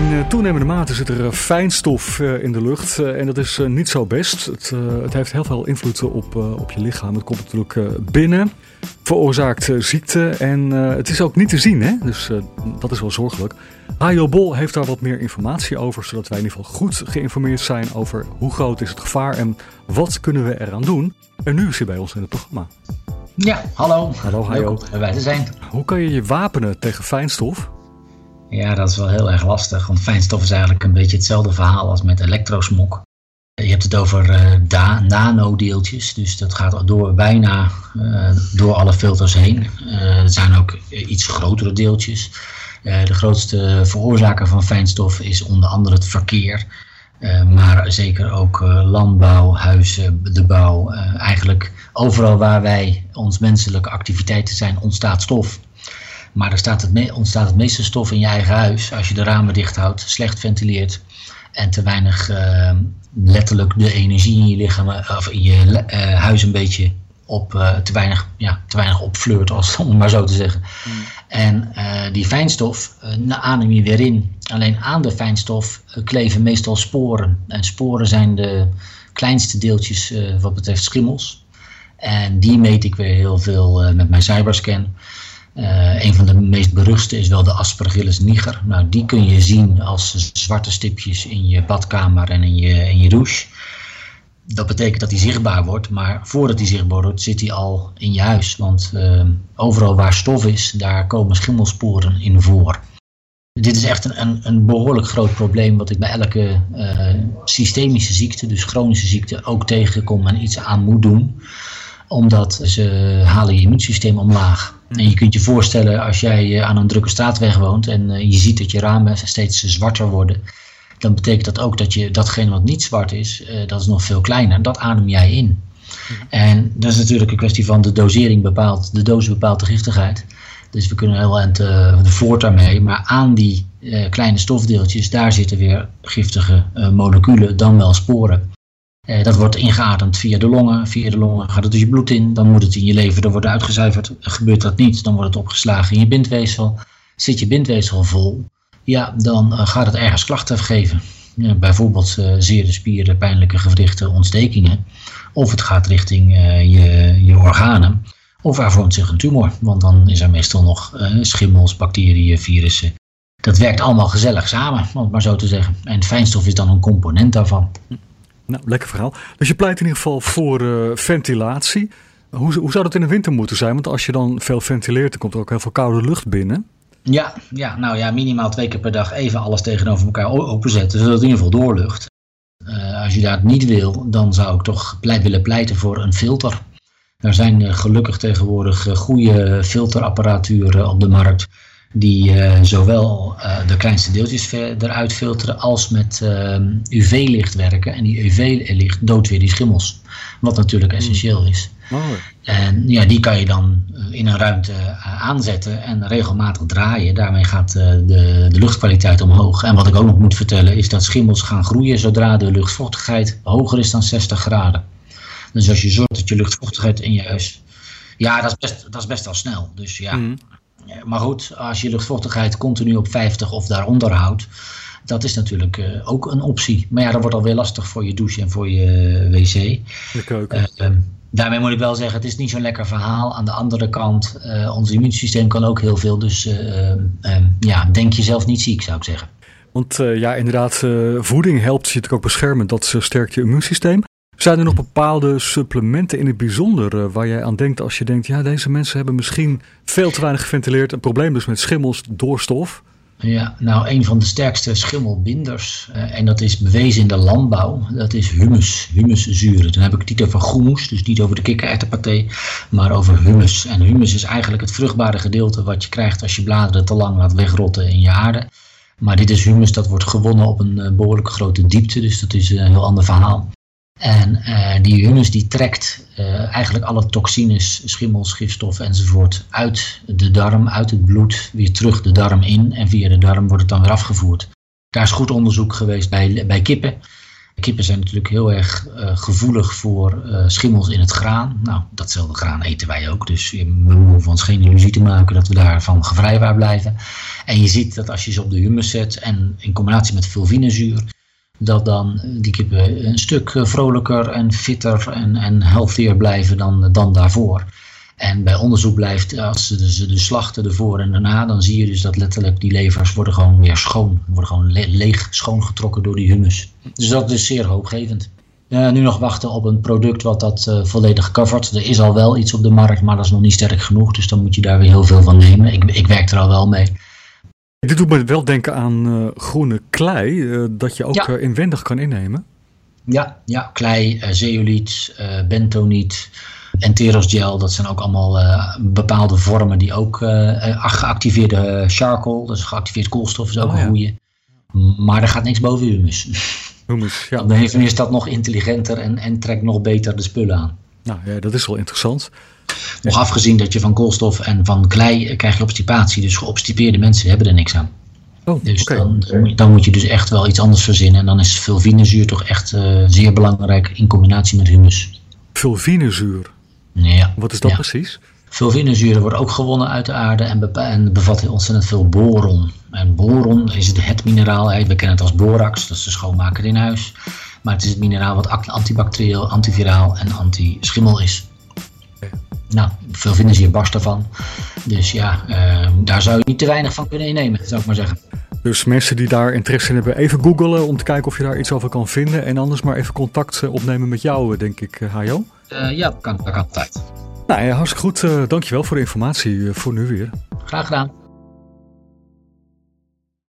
In toenemende mate zit er fijnstof in de lucht en dat is niet zo best. Het heeft heel veel invloed op je lichaam. Het komt natuurlijk binnen, veroorzaakt ziekte en het is ook niet te zien, hè? Dus dat is wel zorgelijk. Hajo Bol heeft daar wat meer informatie over, zodat wij in ieder geval goed geïnformeerd zijn over hoe groot is het gevaar en wat kunnen we eraan doen. En nu is hij bij ons in het programma. Ja, hallo. Hallo Hajo. Leuk om erbij te zijn. Hoe kan je je wapenen tegen fijnstof? Ja, dat is wel heel erg lastig, want fijnstof is eigenlijk een beetje hetzelfde verhaal als met elektrosmog. Je hebt het over nanodeeltjes, dus dat gaat bijna door alle filters heen. Er zijn ook iets grotere deeltjes. De grootste veroorzaker van fijnstof is onder andere het verkeer. Maar zeker ook landbouw, huizen, de bouw. Eigenlijk overal waar wij ons menselijke activiteiten zijn, ontstaat stof. Maar er ontstaat het meeste stof in je eigen huis als je de ramen dicht houdt, slecht ventileert en te weinig letterlijk de energie in je lichaam of in je huis een beetje te weinig opfleurt, om het maar zo te zeggen. En die fijnstof adem je weer in. Alleen aan de fijnstof kleven meestal sporen. En sporen zijn de kleinste deeltjes wat betreft schimmels. En die meet ik weer heel veel met mijn Cyberscan. Een van de meest beruchte is wel de Aspergillus niger. Nou, die kun je zien als zwarte stipjes in je badkamer en in je douche. Dat betekent dat die zichtbaar wordt, maar voordat die zichtbaar wordt zit die al in je huis. Want overal waar stof is, daar komen schimmelsporen in voor. Dit is echt een behoorlijk groot probleem wat ik bij elke systemische ziekte, dus chronische ziekte, ook tegenkom en iets aan moet doen. Omdat ze halen je immuunsysteem omlaag. En je kunt je voorstellen als jij aan een drukke straatweg woont en je ziet dat je ramen steeds zwarter worden. Dan betekent dat ook dat je datgene wat niet zwart is, dat is nog veel kleiner. Dat adem jij in. En dat is natuurlijk een kwestie van de dosering bepaalt, de dosis bepaalt de giftigheid. Dus we kunnen heel eind voort daarmee. Maar aan die kleine stofdeeltjes, daar zitten weer giftige moleculen, dan wel sporen. Dat wordt ingeademd via de longen. Via de longen gaat het dus je bloed in. Dan moet het in je lever er worden uitgezuiverd. Gebeurt dat niet, dan wordt het opgeslagen in je bindweefsel. Zit je bindweefsel vol, ja, dan gaat het ergens klachten geven. Ja, bijvoorbeeld zere spieren, pijnlijke gewrichten, ontstekingen. Of het gaat richting je organen. Of er vormt zich een tumor. Want dan is er meestal nog schimmels, bacteriën, virussen. Dat werkt allemaal gezellig samen, om het maar zo te zeggen. En fijnstof is dan een component daarvan. Nou, lekker verhaal. Dus je pleit in ieder geval voor ventilatie. Hoe zou dat in de winter moeten zijn? Want als je dan veel ventileert, dan komt er ook heel veel koude lucht binnen. Ja, minimaal 2 keer per dag even alles tegenover elkaar openzetten, zodat in ieder geval doorlucht. Als je dat niet wil, dan zou ik toch willen pleiten voor een filter. Er zijn gelukkig tegenwoordig goede filterapparatuur op de markt. Die zowel de kleinste deeltjes eruit filteren als met UV-licht werken. En die UV-licht doodt weer die schimmels. Wat natuurlijk essentieel is. Mooi. En ja, die kan je dan in een ruimte aanzetten en regelmatig draaien. Daarmee gaat de luchtkwaliteit omhoog. En wat ik ook nog moet vertellen is dat schimmels gaan groeien zodra de luchtvochtigheid hoger is dan 60 graden. Dus als je zorgt dat je luchtvochtigheid in je huis... Ja, dat is best wel snel. Dus ja... Maar goed, als je luchtvochtigheid continu op 50 of daaronder houdt, dat is natuurlijk ook een optie. Maar ja, dat wordt alweer lastig voor je douche en voor je wc. De keuken. Daarmee moet ik wel zeggen, het is niet zo'n lekker verhaal. Aan de andere kant, ons immuunsysteem kan ook heel veel. Dus denk jezelf niet ziek, zou ik zeggen. Want inderdaad, voeding helpt je natuurlijk ook beschermen. Dat sterkt je immuunsysteem. Zijn er nog bepaalde supplementen in het bijzonder waar jij aan denkt als je denkt, ja, deze mensen hebben misschien veel te weinig geventileerd. Een probleem dus met schimmels door stof. Ja, nou, een van de sterkste schimmelbinders, en dat is bewezen in de landbouw, dat is humuszuren. Dan heb ik het niet over groenmoes, dus niet over de kikkererwtenpaté, maar over humus. En humus is eigenlijk het vruchtbare gedeelte wat je krijgt als je bladeren te lang laat wegrotten in je aarde. Maar dit is humus, dat wordt gewonnen op een behoorlijk grote diepte, dus dat is een heel ander verhaal. En die humus die trekt eigenlijk alle toxines, schimmels, gifstoffen enzovoort uit de darm, uit het bloed, weer terug de darm in. En via de darm wordt het dan weer afgevoerd. Daar is goed onderzoek geweest bij kippen. Kippen zijn natuurlijk heel erg gevoelig voor schimmels in het graan. Nou, datzelfde graan eten wij ook. Dus we hoeven ons geen illusie te maken dat we daarvan gevrijwaard blijven. En je ziet dat als je ze op de humus zet en in combinatie met vulvinezuur, dat dan die kippen een stuk vrolijker en fitter en healthier blijven dan daarvoor. En bij onderzoek blijft, als ze de slachten ervoor en daarna, dan zie je dus dat letterlijk die levers worden gewoon weer schoon. Worden gewoon leeg schoongetrokken door die humus. Dus dat is zeer hoopgevend. Nu nog wachten op een product wat dat volledig covert. Er is al wel iets op de markt, maar dat is nog niet sterk genoeg. Dus dan moet je daar weer heel veel van nemen. Ik werk er al wel mee. Dit doet me wel denken aan groene klei, dat je ook inwendig kan innemen. Ja, klei, zeoliet, bentoniet, enterosgel, dat zijn ook allemaal bepaalde vormen die ook geactiveerde charcoal, dus geactiveerd koolstof is ook een goeie. Maar er gaat niks boven humus. Humus, ja. Dan is dat nog intelligenter en trekt nog beter de spullen aan. Nou ja, dat is wel interessant. Nog afgezien dat je van koolstof en van klei krijg je obstipatie. Dus geobstipeerde mensen hebben er niks aan. Dus dan moet je dus echt wel iets anders verzinnen. En dan is vulvinezuur toch echt zeer belangrijk in combinatie met humus. Vulvinezuur? Ja. Wat is dat precies? Vulvinezuur wordt ook gewonnen uit de aarde en bevat ontzettend veel boron. En boron is het mineraal, we kennen het als borax, dat is de schoonmaker in huis. Maar het is het mineraal wat antibacterieel, antiviraal en anti-schimmel is. Nou, vulvinezuur barst ervan. Dus ja, daar zou je niet te weinig van kunnen innemen, zou ik maar zeggen. Dus mensen die daar interesse in hebben, even googlen om te kijken of je daar iets over kan vinden. En anders maar even contact opnemen met jou, denk ik, Hajo. Ja, dat kan altijd. Nou ja, hartstikke goed. Dankjewel voor de informatie voor nu weer. Graag gedaan.